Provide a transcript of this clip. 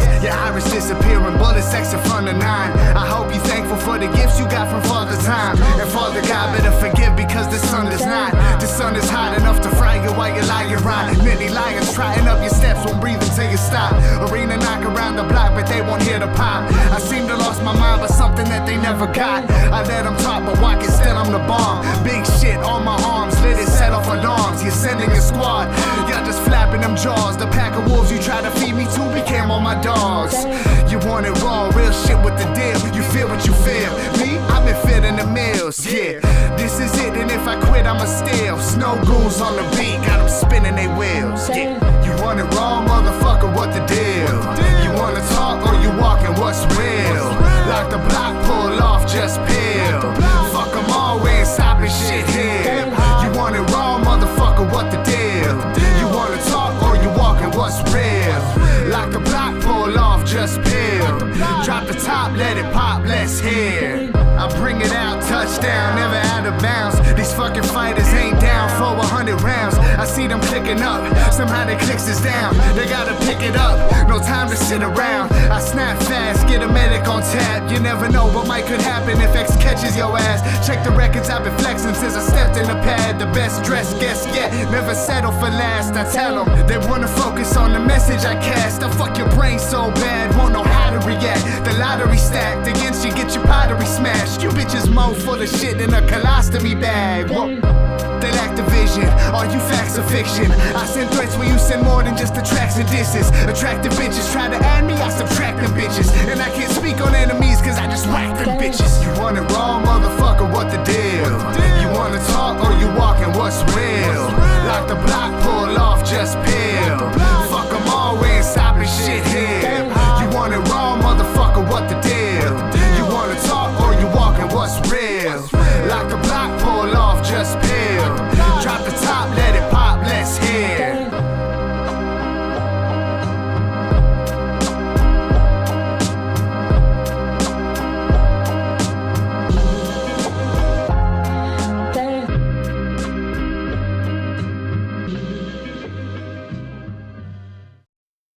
Your iris disappearing, bullets exit from the 9. I hope you're thankful for the gifts you got from Father Time. And Father God better forgive because the sun is not. The sun is hot enough to fry you while you're lying right. Many lions trying up your steps won't breathe until you stop. Arena knock around the block but they won't hear the pop. I seem to lost my mind but something that they never got. I let them talk but walk it still I'm the bomb. Big shit on my arms, lit it, set off alarms. You're sending a squad, y'all just flapping them jaws. The pack of wolves you try to feed me to became all my dogs. You want it raw, real shit with the deal. You feel what you feel. Me, I've been fitting the meals. Yeah, this is it, and if I quit, I'ma steal. Snow goons on the beat, got them spinning they wheels. Yeah, you want it raw, motherfucker, what the deal? You wanna talk or you walking, what's real? Lock the block, pull off, just peel. Fuck them all, we ain't stopping shit here. You want it raw, motherfucker, what the deal? You wanna talk or you walking, what's real? Lock the block, pull off, just peel. Drop the top, let it pop, let's hear. I bring it out, touchdown, never out of bounds. These fucking fighters ain't down for 100 rounds. I see them clicking up, somehow the clicks is down. They gotta pick it up, no time to sit around. I snap fast, get a medic on tap. You never know what might could happen if X catches your ass. Check the records, I've been flexing since I stepped in the pad. The best dressed guest yet, never settle for last. I tell them, they wanna focus on the message I cast. I fuck your brain so bad, won't know how to react. The lottery stacked against you, get your pottery smashed. You bitches mo full of shit in a colostomy bag. Whoa. They lack the vision, are you facts or fiction? I send threats when you send more than just the tracks and disses. Attractive bitches try to add me, I subtract them bitches. And I can't speak on enemies cause I just whack them bitches. You want it raw, motherfucker, what the deal? You wanna talk or you walking, what's real? Lock the block, pull off, just pill.